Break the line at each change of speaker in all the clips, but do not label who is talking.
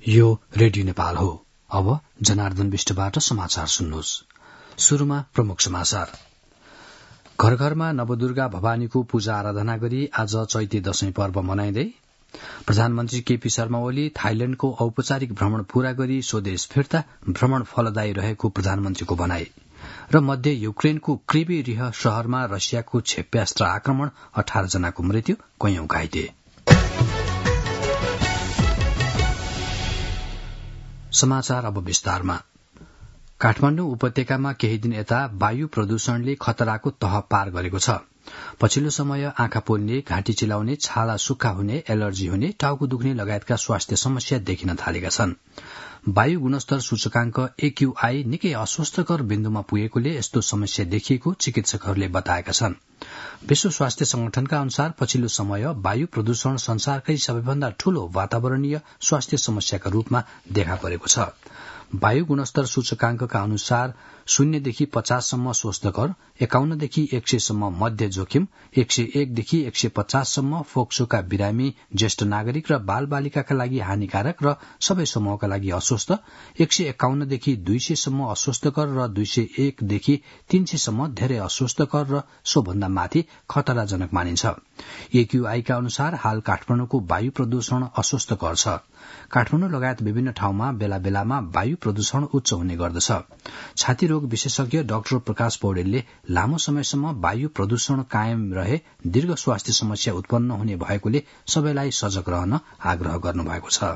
यो रेडियो नेपाल हो। अब जनार्दन विष्टबाट समाचार सुन्नुहोस्। शुरूमा प्रमुख समाचार। घर घरमा नवदुर्गा भवानीको पूजा आराधना गरी आज चैते दशैं पर्व मनाइँदै प्रधानमन्त्री केपी शर्मा ओली थाइल्याण्डको औपचारिक भ्रमण पूरा गरी स्वदेश फिर्ता भ्रमण फलदायी रहेको प्रधानमन्त्रीको भनाई र मध्य युक्रेनको क्रिभिरिह शहरमा रसियाको क्षेप्यास्त्र आक्रमण 18 जनाको मृत्यु, कैयौं घाइते। समाचार अब विस्तारमा। काठमाडौँ उपत्यकामा केही दिन यता वायु प्रदूषणले खतराको तह पार गरेको छ। पछिल्लो समय आँखा पोल्ने, घाँटी चिलाउने, छाला सुक्खा हुने, एलर्जी हुने, टाउको दुख्ने लगायतका स्वास्थ्य समस्या देखिन थालेका छन्। वायु गुणस्तर सूचकांक AQI निकै अस्वस्थकर बिन्दुमा पुगेकोले यस्तो समस्या देखिएको चिकित्सकहरूले बताएका छन्। विश्व स्वास्थ्य संगठनका अनुसार पछिल्लो समय वायु प्रदूषण संसारकै सबैभन्दा ठूलो वातावरणीय स्वास्थ्य समस्याका रूपमा देखा परेको छ। वायु गुणस्तर सूचकांकका अनुसार 0 देखि 50 सम्म स्वस्थकर, 51 देखि 100 सम्म मध्य जोखिम, 101 देखि 150 सम्म फोक्सोका बिरामी, ज्येष्ठ नागरिक र बाल बालिकाका लागि हानिकारक र सबै समूहका लागि अस्वस्थ, 151 देखि 200 सम्म अस्वस्थकर र 201 देखि 300 सम्म धेरै अस्वस्थकर र सोभन्दा माथि खतराजनक मानिन्छ। AQI का अनुसार हाल काठमाडौँको वायु प्रदूषण अस्वस्थकर छ। काठमाडौँ लगायत विभिन्न ठाउँमा बेला बेलामा वायु प्रदूषण उच्च हुने गर्दछ। छाती रोग विशेषज्ञ डाक्टर प्रकाश पौडेलले लामो समयसम्म वायु प्रदूषण कायम रहे दीर्घ स्वास्थ्य समस्या उत्पन्न हुने भएकोले सबैलाई सजग रहन आग्रह गर्नुभएको छ।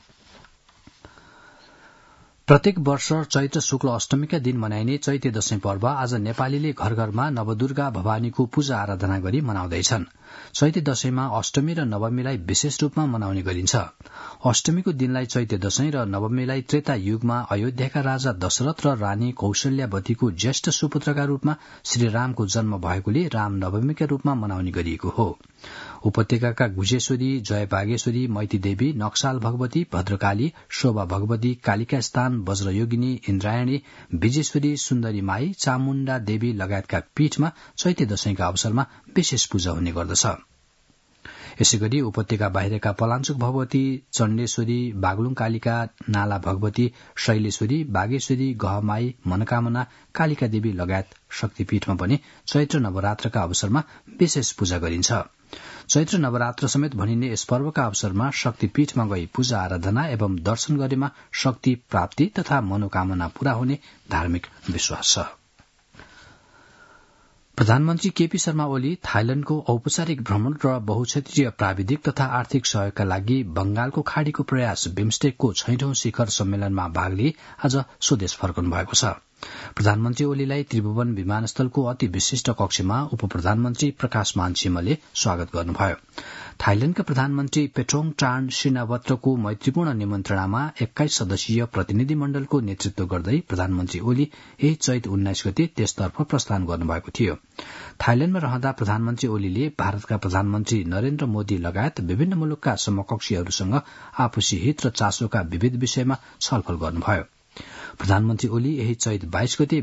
प्रत्येक वर्ष चैत्र शुक्ल अष्टमीका दिन मनाइने चैते दशैं पर्व आज नेपालीले घर घरमा नवदुर्गा भवानीको पूजा आराधना गरी मनाउँदैछन्। चैते दशैंमा अष्टमी र नवमीलाई विशेष रूपमा मनाउने गरिन्छ। अष्टमीको दिनलाई चैते दशैं र नवमीलाई त्रेता युगमा अयोध्याका राजा दशरथ र रानी कौशल्यावतीको ज्येष्ठ सुपुत्रका रूपमा श्रीरामको जन्म भएकोले रामनवमीका रूपमा मनाउने गरिएको हो। उपत्यकाका गुजेश्वरी, जयबागेश्वरी, मैती देवी, नक्साल भगवती, भद्रकाली, शोभा भगवती, कालिका स्थान, वज्रयोगिनी, इन्द्रायणी, विजेश्वरी, सुन्दरी माई, चामुण्डा देवी लगायतका पीठमा चैते दशैंका अवसरमा विशेष पूजा हुने गर्दछ। यसैगरी उपत्यका बाहिरका पलाञ्चोक भगवती, चण्डेश्वरी, बागलुङ कालिका, नाला भगवती, शैलेश्वरी, बागेश्वरी, गहमाई, मनोकामना, कालिका देवी लगायत शक्तिपीठमा पनि चैत्र नवरात्रका अवसरमा विशेष पूजा गरिन्छ। चैत्र नवरात्र समेत भनिने यस पर्वका अवसरमा शक्तिपीठमा गई पूजा आराधना एवं दर्शन गरेमा शक्ति प्राप्ति तथा मनोकामना पूरा हुने धार्मिक विश्वास छ। प्रधानमन्त्री केपी शर्मा ओली थाइल्याण्डको औपचारिक भ्रमण र बहुक्षेत्रीय प्राविधिक तथा आर्थिक सहयोगका लागि बंगालको खाड़ीको प्रयास बिमस्टेकको 6औं शिखर सम्मेलनमा भाग लिई आज स्वदेश फर्कनु भएको छ। प्रधानमन्त्री ओलीलाई त्रिभुवन विमानस्थलको अति विशिष्ट कक्षमा उप प्रधानमन्त्री प्रकाश मान सिंहले स्वागत गर्नुभयो। थाइल्याण्डका प्रधानमन्त्री पेट्रोङ टार्न श्रीनवत्रको मैत्रीपूर्ण निमन्त्रणामा 21 सदस्यीय प्रतिनिधि मण्डलको नेतृत्व गर्दै प्रधानमन्त्री ओली यही चैत 19 गते त्यसतर्फ प्रस्थान गर्नुभएको थियो। थाइल्याण्डमा रहँदा प्रधानमन्त्री ओलीले भारतका प्रधानमन्त्री नरेन्द्र मोदी लगायत विभिन्न मुलुकका समकक्षीहरूसँग आपसी हित र चासोका विविध विषयमा छलफल गर्नुभयो। प्रधानमन्त्री ओलीले यही चैत 22 गते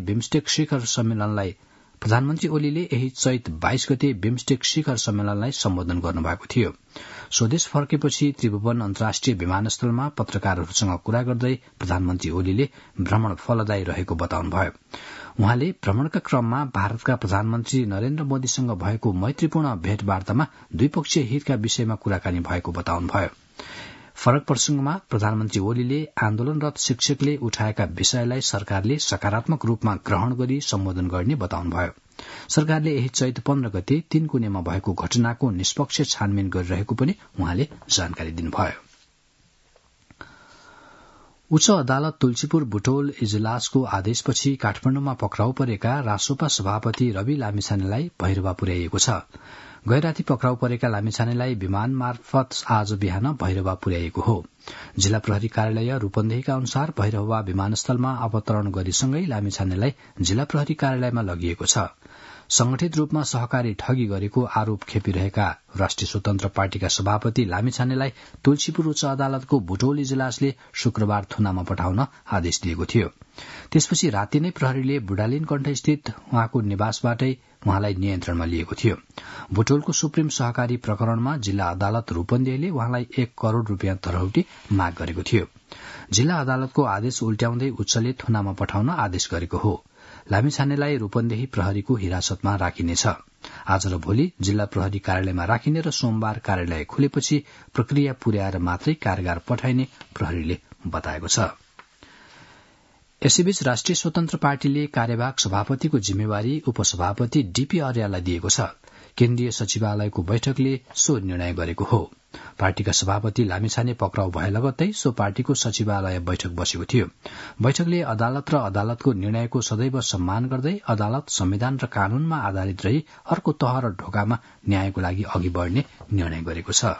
बिमस्टेक शिखर सम्मेलनलाई सम्बोधन गर्नुभएको थियो। स्वदेश फर्केपछि त्रिभुवन अन्तर्राष्ट्रिय विमानस्थलमा पत्रकारहरूसँग कुरा गर्दै प्रधानमन्त्री ओलीले भ्रमण फलदायी रहेको बताउनुभयो। उहाँले भ्रमणका क्रममा भारतका प्रधानमन्त्री नरेन्द्र मोदीसँग भएको मैत्रीपूर्ण भेटवार्तामा द्विपक्षीय हितका विषयमा कुराकानी भएको बताउनुभयो। फरक प्रसंगमा प्रधानमन्त्री ओलीले आन्दोलनरत शिक्षकले उठाएका विषयलाई सरकारले सकारात्मक रूपमा ग्रहण गरी सम्बोधन गर्ने बताउनुभयो। सरकारले यही चैत 15 गते 3 कुनेमा भएको घटनाको निष्पक्ष छानबिन गरिरहेको पनि उहाँले जानकारी दिनुभयो। उच्च अदालत तुलसीपुर बुटोल इजलासको आदेशपछि काठमाडौँमा पक्राउ परेका रासोपा सभापति रवि लामिछानेलाई भैरवा पुर्याइएको छ। गैराती पक्राउ परेका लामिछानेलाई विमान मार्फत आज बिहान भैरवा पुर्याइएको हो। जिल्ला प्रहरी कार्यालय रूपन्देहीका अनुसार भैरवा विमानस्थलमा अवतरण गरिसँगै लामिछानेलाई जिल्ला प्रहरी कार्यालयमा लगिएको छ। संगठित रूपमा सहकारी ठगी गरेको आरोप खेपिरहेका राष्ट्रिय स्वतन्त्र पार्टीका सभापति लामिछानेलाई तुलसीपुर उच्च अदालतको बुटौल इजलासले शुक्रबार थुनामा पठाउन आदेश दिएको थियो। त्यसपछि राति नै प्रहरीले बुढालिनकण्ठ स्थित उहाँको निवासबाटै उहाँलाई नियन्त्रणमा लिएको थियो। बुटोलको सुप्रिम सहकारी प्रकरणमा जिल्ला अदालत रूपन्देहीले उहाँलाई 1 करोड़ रूपियाँ तलौटी माग गरेको थियो। जिल्ला अदालतको आदेश उल्ट्याउँदै उच्चले थुनामा पठाउन आदेश गरेको हो। लामिछानेलाई रूपन्देही प्रहरीको हिरासतमा राखिनेछ। आज र भोलि जिल्ला प्रहरी कार्यालयमा राखिने र सोमबार कार्यालय खुलेपछि प्रक्रिया पुर्याएर मात्रै कारागार पठाइने प्रहरीले बताएको छ। यसैबीच राष्ट्रिय स्वतन्त्र पार्टीले कार्यवाहक सभापतिको जिम्मेवारी उपसभापति डीपी अर्याललाई दिएको छ। केन्द्रीय सचिवालयको बैठकले सो निर्णय गरेको हो। पार्टीका सभापति लामिछाने पक्राउ भए लगत्तै सो पार्टीको सचिवालय बैठक बसेको थियो। बैठकले अदालत र अदालतको निर्णयको सदैव सम्मान गर्दै अदालत संविधान र कानूनमा आधारित रही अर्को तह र ढोकामा न्यायको लागि अघि बढ़ने निर्णय गरेको छ।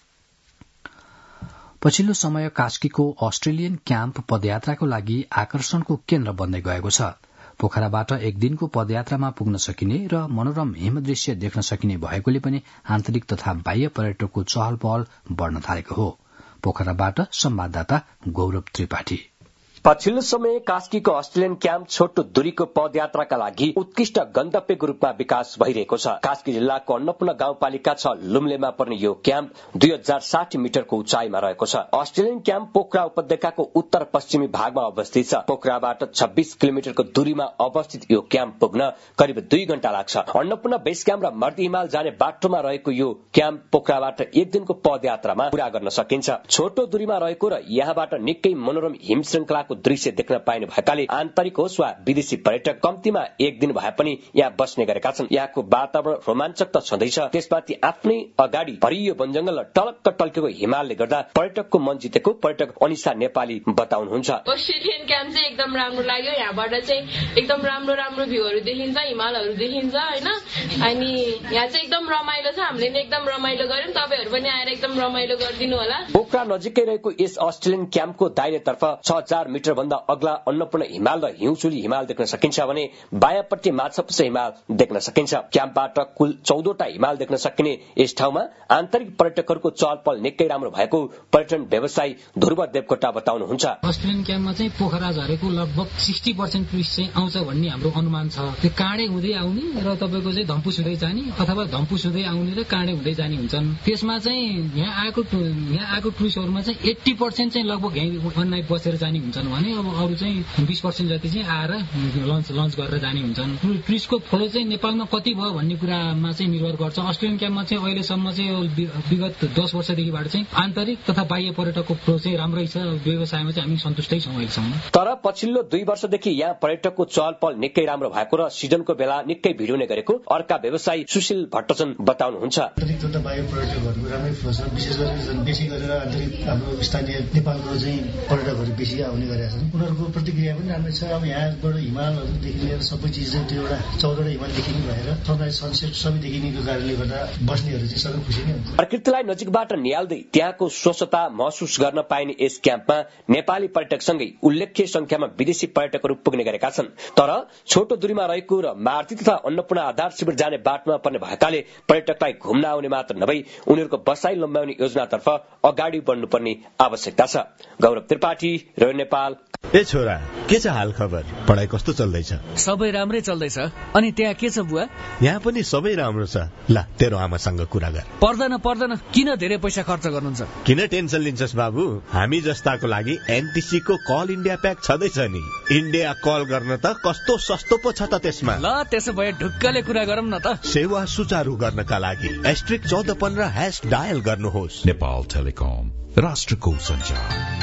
पछिल्लो समय कास्कीको अस्ट्रेलियन क्याम्प पदयात्राको लागि आकर्षणको केन्द्र बन्दै गएको छ। पोखराबाट एक दिनको पदयात्रामा पुग्न सकिने र मनोरम हिमदृश्य देख्न सकिने भएकोले पनि आन्तरिक तथा बाह्य पर्यटकको चहल पहल बढ़न थालेको हो। पोखराबाट संवाददाता गौरव त्रिपाठी।
पछिल्लो समय कास्कीको अस्ट्रेलियन क्याम्प छोटो दूरीको पदयात्राका लागि उत्कृष्ट गन्तव्यको रूपमा विकास भइरहेको छ। कास्की जिल्लाको अन्नपूर्ण गाउँपालिका 6 लुम्लेमा पर्ने यो क्याम्प 2060 मिटरको उचाइमा रहेको छ। अस्ट्रेलियन क्याम्प पोखरा उपत्यकाको उत्तर पश्चिमी भागमा अवस्थित छ। पोखराबाट 26 किलोमिटरको दूरीमा अवस्थित यो क्याम्प पुग्न करिब 2 घण्टा लाग्छ। अन्नपूर्ण बेस क्याम्प र मर्दी हिमाल जाने बाटोमा रहेको यो क्याम्प पोखराबाट एक दिनको पदयात्रामा पूरा गर्न सकिन्छ। छोटो दूरीमा रहेको र यहाँबाट निकै मनोरम हिम श्रृंखलाको दृश्य देख्न पाइने भएकाले आन्तरिक होस् वा विदेशी पर्यटक कम्तीमा एक दिन भए पनि यहाँ बस्ने गरेका छन्। यहाँको वातावरण रोमाञ्चक त छँदैछ, त्यसमाथि आफ्नै अगाडि हरियो वनजंगल र टलक्क टल्केको हिमालले गर्दा पर्यटकको मन जितेको पर्यटक अनिसा नेपाली बताउनुहुन्छ।
अस्ट्रेलियन क्याम्प चाहिँ एकदम राम्रो लाग्यो। यहाँबाट चाहिँ एकदम राम्रो राम्रो भ्यूहरू देखिन्छ, हिमालहरू देखिन्छ हैन। अनि यहाँ चाहिँ एकदम रमाइलो छ। हामीले एकदम रमाइलो गर्यौं। तपाईहरु पनि आएर एकदम रमाइलो गरिदिनु होला।
पोखरा नजिकै रहेको यस अस्ट्रेलियन क्याम्पको दाहिनेतर्फ 6000 मिटर भन्दा अग्ला अन्नपूर्ण हिमाल र हिउँचुली हिमाल देख्न सकिन्छ भने बायाँपट्टि माछापुच्छ्रे हिमाल देख्न सकिन्छ। क्याम्पबाट कुल 14वटा हिमाल देख्न सकिने यस ठाउँमा आन्तरिक पर्यटकहरूको चहलपहल निकै राम्रो भएको पर्यटन व्यवसायी ध्रुव देवकोटा बताउनुहुन्छ।
अस्ट्रेलियन क्याम्पमा चाहिँ पोखरा झरेको लगभग 60% टुरिस्ट चाहिँ आउँछ भन्ने हाम्रो अनुमान छ। त्यो काँडे हुँदै आउने र तपाईँको चाहिँ धम्पुस हुँदै जाने अथवा धम्पुस हुँदै आउने र काँडे हुँदै जाने हुन्छन्। त्यसमा चाहिँ यहाँ आएको टुरिस्टहरूमा चाहिँ 80% चाहिँ लगभग यहीँ अनलाइन बसेर जाने हुन्छन् भने अब अरू चाहिँ 20% जति चाहिँ आएर लन्च गरेर जाने हुन्छन्। टुरिस्टको फ्लो चाहिँ नेपालमा कति भयो भन्ने कुरामा चाहिँ निर्भर गर्छ। अस्ट्रेलियन क्याम्पमा चाहिँ अहिलेसम्म चाहिँ विगत 10 वर्षदेखिबाट चाहिँ आन्तरिक तथा बाह्य पर्यटकको फ्लो चाहिँ राम्रै छ। व्यवसायमा चाहिँ हामी सन्तुष्टै छौँ अहिलेसम्म।
तर पछिल्लो 2 वर्षदेखि यहाँ पर्यटकको चहलपहल निकै राम्रो भएको र सिजनको बेला निकै भिड हुने गरेको अर्का व्यवसायी सुशील भट्टचन बताउनुहुन्छ।
आन्तरिक तथा बाह्य पर्यटकहरूको राम्रै फ्लो छ। विशेष गरेर बेसी गरेर आन्तरिक हाम्रो स्थानीय नेपालको चाहिँ पर्यटकहरू बेसी आउने गरेका छन्। उनीहरूको प्रतिक्रिया पनि राम्रै छ। अब यहाँबाट हिमालहरूदेखि लिएर सबै चिज त्यो एउटा 14वटा हिमाल देखिने भएर सनराइज सनसेट सबै देखिनेको कारणले गर्दा बस्नेहरू चाहिँ सबै खुसी नै हुन्छ।
प्रकृतिलाई नजिकबाट निहाल्दै त्यहाँको स्वच्छता महसुस गर्न पाइने यस क्याम्पमा नेपाली पर्यटकसँगै उल्लेख्य संख्यामा विदेशी पर्यटकहरू पुग्ने गरेका छन्। तर छोटो दूरीमा रहेको र मार्ती तथा अन्नपूर्ण आधार शिविर जाने बाटोमा पर्ने भएकाले पर्यटकलाई घुम्न आउने मात्र नभई उनीहरूको बसाई लम्ब्याउने योजनातर्फ अगाडि बढ्नुपर्ने आवश्यकता छ। गौरव त्रिपाठी, रेडियो नेपाल।
ए छोरा, के छ हाल खबर? पढाइ कस्तो चल्दैछ?
सबै राम्रै चल्दैछ। अनि त्यहाँ के छ बुवा?
यहाँ पनि सबै राम्रो छ। ला तेरो आमासँग कुरा गर।
पर्दैन, किन धेरै पैसा खर्च गर्नुहुन्छ?
किन टेन्सन लिन्छस् बाबु? हामी जस्ताको लागि एनटीसी को कल इन्डिया प्याक छँदैछ नि। इन्डिया कल गर्न त कस्तो सस्तो पो छ त त्यसमा।
ल त्यसो भए ढुक्कले कुरा गरौँ न त।
सेवा सुचारू गर्नका लागि *1415# डायल गर्नुहोस्।
नेपाल टेलिकम, राष्ट्रको सञ्चार।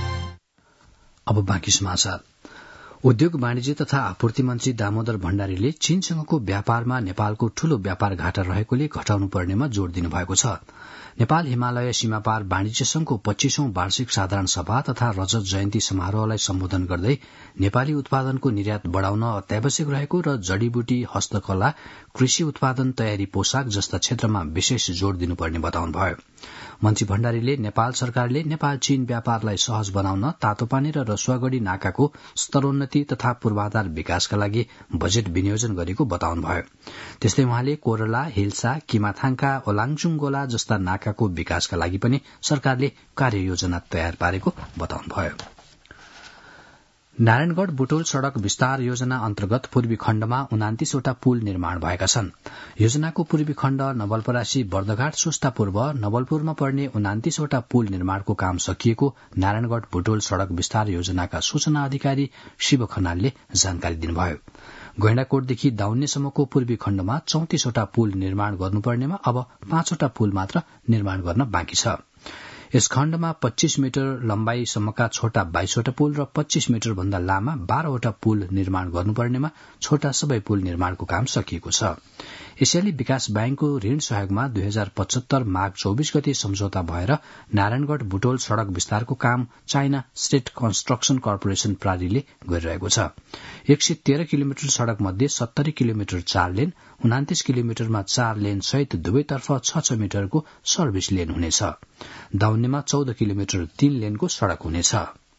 अब बाँकी समाचार। उद्योग वाणिज्य तथा आपूर्ति मन्त्री दामोदर भण्डारीले चीनसँगको व्यापारमा नेपालको ठूलो व्यापार घाटा रहेकोले घटाउनु पर्नेमा जोड़ दिनुभएको छ। नेपाल हिमालय सीमापार वाणिज्य संघको 25औं वार्षिक साधारण सभा तथा रजत जयन्ती समारोहलाई सम्बोधन गर्दै नेपाली उत्पादनको निर्यात बढ़ाउन अत्यावश्यक रहेको र जड़ीबुटी, हस्तकला, कृषि उत्पादन, तयारी, पोशाक जस्ता क्षेत्रमा विशेष जोड़ दिनुपर्ने बताउनुभयो। मन्त्री भण्डारीले नेपाल सरकारले नेपाल चीन व्यापारलाई सहज बनाउन तातोपानी र रसुवागढ़ी नाकाको स्तरोन्नति तथा पूर्वाधार विकासका लागि बजेट विनियोजन गरेको बताउनुभयो। त्यस्तै उहाँले कोरला, हिल्सा, किमाथाङका ओलाङचुङगोला जस्ता नाकाको विकासका लागि पनि सरकारले कार्ययोजना तयार पारेको बताउनुभयो। नारायणगढ़ बुटोल सड़क विस्तार योजना अन्तर्गत पूर्वी खण्डमा 29 वटा पुल निर्माण भएका छन्। योजनाको पूर्वी खण्ड नवलपरासी, बर्दघाट, सुस्ता पूर्व, नवलपुरमा पर्ने 29 वटा पुल निर्माणको काम सकिएको नारायणगढ़ बुटोल सड़क विस्तार योजनाका सूचना अधिकारी शिव खनालले जानकारी दिनुभयो। गैंडाकोटदेखि दाउन्नेसम्मको पूर्वी खण्डमा 34 वटा पुल निर्माण गर्नुपर्नेमा अब 5 वटा पुल मात्र निर्माण गर्न बाँकी छ। यस खण्डमा 25 मिटर लम्बाईसम्मका छोटा 22 वटा पुल र 25 मिटर भन्दा लामा 12 वटा पुल निर्माण गर्नुपर्नेमा छोटा सबै पुल निर्माणको काम सकिएको छ। एसियाली विकास बैंकको ऋण सहयोगमा 2075 माघ 24 गते सम्झौता भएर नारायणगढ़ बुटोल सड़क विस्तारको काम चाइना स्टेट कन्स्ट्रक्सन कर्पोरेशन प्रालीले गरिरहेको छ। 113 किलोमिटर सड़क मध्ये 70 किलोमिटर 4 लेन, 29 किलोमिटरमा 4 लेन सहित दुवैतर्फ 6 मिटरको सर्भिस लेन हुनेछ। दाउन्नेमा 14 किलोमिटर 3 लेनको सड़क हुनेछ।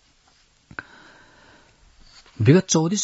विगत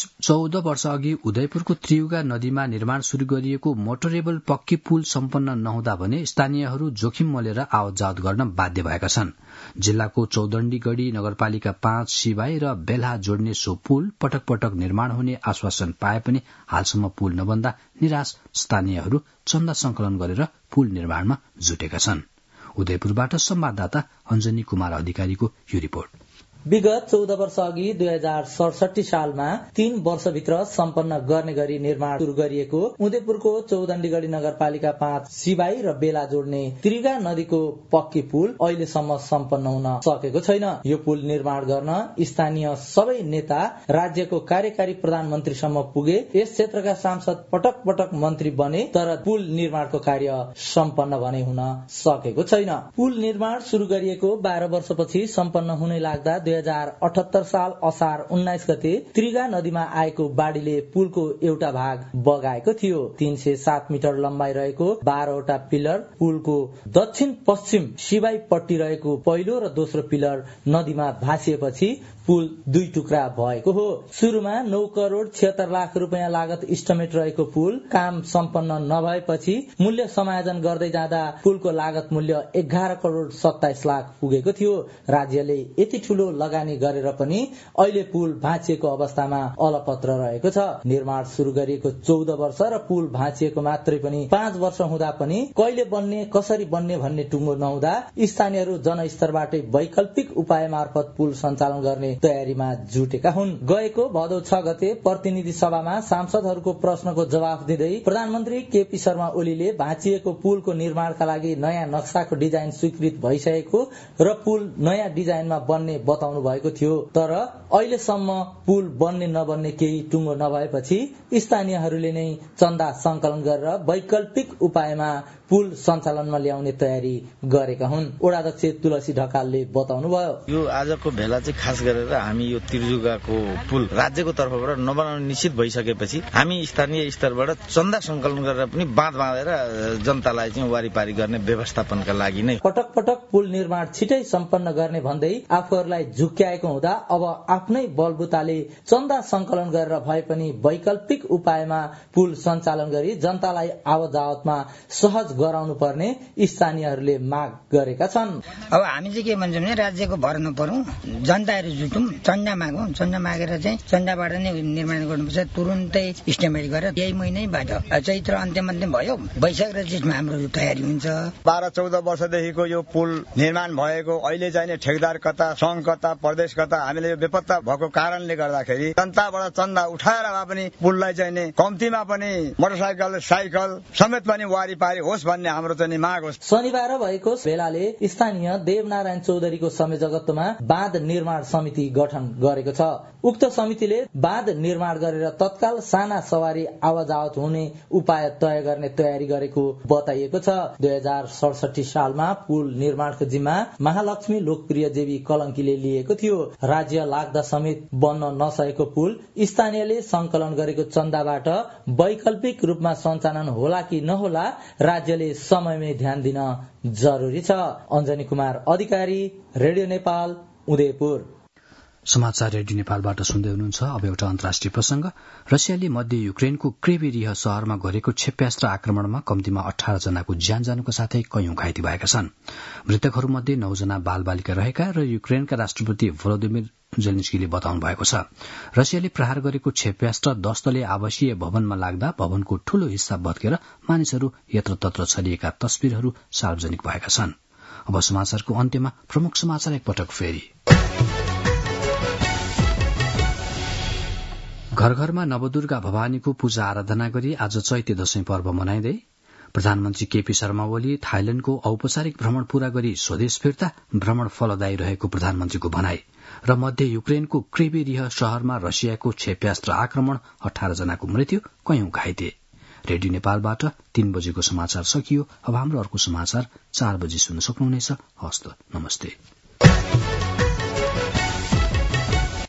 14 वर्ष अघि उदयपुरको त्रियुगा नदीमा निर्माण शुरू गरिएको मोटरेबल पक्की पुल सम्पन्न नहुँदा भने स्थानीयहरू जोखिम मोलेर आवत जावत गर्न बाध्य भएका छन्। जिल्लाको चौदण्डीगढ़ी नगरपालिका 5 सिवाई र बेल्हा जोड्ने सो पुल पटक पटक निर्माण हुने आश्वासन पाए पनि हालसम्म पुल नबन्दा निराश स्थानीयहरू चन्दा संकलन गरेर पुल निर्माणमा जुटेका छन्। उदयपुरबाट संवाददाता अञ्जनी कुमार अधिकारीको यो रिपोर्ट।
विगत 14 वर्ष अघि 2067 सालमा 3 वर्षभित्र सम्पन्न गर्ने गरी निर्माण शुरू गरिएको उदयपुरको चौदण्डीगढ़ी नगरपालिका 5 सिवाई र बेला जोड्ने त्रियुगा नदीको पक्की पुल अहिलेसम्म सम्पन्न हुन सकेको छैन। यो पुल निर्माण गर्न स्थानीय सबै नेता राज्यको कार्यकारी प्रधानमन्त्रीसम्म पुगे। यस क्षेत्रका सांसद पटक पटक मन्त्री बने तर पुल निर्माणको कार्य सम्पन्न भने हुन सकेको छैन। पुल निर्माण शुरू गरिएको 12 वर्षपछि सम्पन्न हुने लाग्दा 2078 साल असार 19 गते त्रियुगा नदीमा आएको बाढ़ीले पुलको एउटा भाग बगाएको थियो। 307 मिटर लम्बाई रहेको 12 वटा पिलर पुलको दक्षिण पश्चिम सिवाई पट्टी रहेको पहिलो र दोस्रो पिलर नदीमा भासिएपछि पुल 2 टुक्रा भएको हो। सुरुमा 9 करोड़ 76 लाख रुपियाँ लागत इस्टिमेट रहेको पुल काम सम्पन्न नभएपछि मूल्य समायोजन गर्दै जाँदा पुलको लागत मूल्य 11 करोड़ 27 लाख पुगेको थियो। राज्यले यति ठूलो लगानी गरेर पनि अहिले पुल भाँचिएको अवस्थामा अलपत्र रहेको छ। निर्माण शुरू गरिएको 14 वर्ष र पुल भाँचिएको मात्रै पनि 5 वर्ष हुँदा पनि कहिले बन्ने कसरी बन्ने भन्ने टुङ्गो नहुँदा स्थानीयहरू जनस्तरबाटै वैकल्पिक उपाय मार्फत पुल सञ्चालन गर्ने तयारीमा जुटेका हुन्। गएको भदौ 6 गते प्रतिनिधि सभामा सांसदहरूको प्रश्नको जवाफ दिँदै प्रधानमन्त्री केपी शर्मा ओलीले भाँचिएको पुलको निर्माणका लागि नयाँ नक्साको डिजाइन स्वीकृत भइसकेको र पुल नयाँ डिजाइनमा बन्ने बताउनु भएको थियो। तर अहिलेसम्म पुल बन्ने नबन्ने केही टुङ्गो नभएपछि स्थानीयहरूले नै चन्दा संकलन गरेर वैकल्पिक उपायमा पुल सञ्चालनमा ल्याउने तयारी गरेका हुन्। वडाध्यक्ष तुलसी ढकालले बताउनुभयो,
यो आजको भेला चाहिँ खास गरेर हामी यो त्रियुगाको पुल राज्यको तर्फबाट नबनाउने निश्चित भइसकेपछि हामी स्थानीय स्तरबाट चन्दा संकलन गरेर पनि बाँध बाँधेर जनतालाई चाहिँ वारीपारी गर्ने व्यवस्थापनका लागि नै
पटक पटक पुल निर्माण छिटै सम्पन्न गर्ने भन्दै आफूहरूलाई झुक्क्याएको हुँदा अब आफ्नै बलबुताले चन्दा संकलन गरेर भए पनि वैकल्पिक उपायमा पुल सञ्चालन गरी जनतालाई आवत जावतमा सहज गराउनु पर्ने स्थानीयहरूले माग गरेका छन्।
अब हामी चाहिँ के भन्छौँ भने राज्यको भर नपरौं, जनताहरू जुटौं, चन्दा मागौं, चन्दा मागेर चाहिँ चन्दाबाट नै निर्माण गर्नुपर्छ। तुरुन्तै इस्टिमेट गरेर यही महिनैबाट चैत्र अन्त्यमन्त्य भयो, वैशाख र जेठमा हाम्रो तयारी हुन्छ।
12-14 वर्षदेखिको यो पुल निर्माण भएको अहिले चाहिँ ठेकदार कता, संघ कता, प्रदेश कता हामीले यो बेपत्ता भएको कारणले गर्दाखेरि जनताबाट चन्दा उठाएर भए पनि पुललाई चाहिँ कम्तीमा पनि मोटरसाइकल साइकल समेत पनि वारीपारी होस् भन्ने हाम्रो चाहिँ माग हो।
शनिबार भएको भेलाले स्थानीय देवनारायण चौधरीको संयोजकत्वमा बाँध निर्माण समिति गठन गरेको छ। उक्त समितिले बाँध निर्माण गरेर तत्काल साना सवारी आवाजावत हुने उपाय तय गर्ने तयारी गरेको बताइएको छ। 2067 सालमा पुल निर्माणको जिम्मा महालक्ष्मी लोकप्रिय देवी कलंकीले लिएको थियो। राज्य लाग्दा समेत बन्न नसकेको पुल स्थानीयले संकलन गरेको चन्दाबाट वैकल्पिक रूपमा सञ्चालन होला कि नहोला राज्य राज्यले समयमै ध्यान दिन जरुरी छ। अञ्जनी कुमार अधिकारी, रेडियो नेपाल, उदयपुर।
समाचार रेडियो नेपालबाट सुन्दै हुनुहुन्छ। अब एउटा अन्तर्राष्ट्रिय प्रसंग। रसियाले मध्य युक्रेनको क्रेभेरिह शहरमा गरेको क्षेप्यास्त्र आक्रमणमा कम्तीमा 18 जनाको ज्यान जानुको साथै कैयौं घाइते भएका छन्। मृतकहरूमध्ये 9 जना बालबालिका रहेका र युक्रेनका राष्ट्रपति भोलोदिमिर जेलेन्स्कीले बताउनु भएको छ। रसियाले प्रहार गरेको क्षेप्यास्त्र 10 तले आवासीय भवनमा लाग्दा भवनको ठूलो हिस्सा भत्केर मानिसहरू यत्रतत्र छरिएका तस्विरहरू सार्वजनिक भएका छन्। अब समाचारको अन्त्यमा प्रमुख समाचार एकपटक फेरि। घर घरमा नवदुर्गा भवानीको पूजा आराधना गरी आज चैते दशैं पर्व मनाइँदै प्रधानमन्त्री केपी शर्मा ओली थाइल्याण्डको औपचारिक भ्रमण पूरा गरी स्वदेश फिर्ता, भ्रमण फलदायी रहेको प्रधानमन्त्रीको भनाई र मध्य युक्रेनको क्रेभेरिह शहरमा रसियाको क्षेप्यास्त्र आक्रमण 18 जनाको मृत्यु, कैयौं घाइते। रेडियो नेपालबाट 3 बजेको समाचार सकियो। अब हाम्रो अर्को समाचार 4 बजे सुन्न सक्नुहुनेछ। हस्त नमस्ते।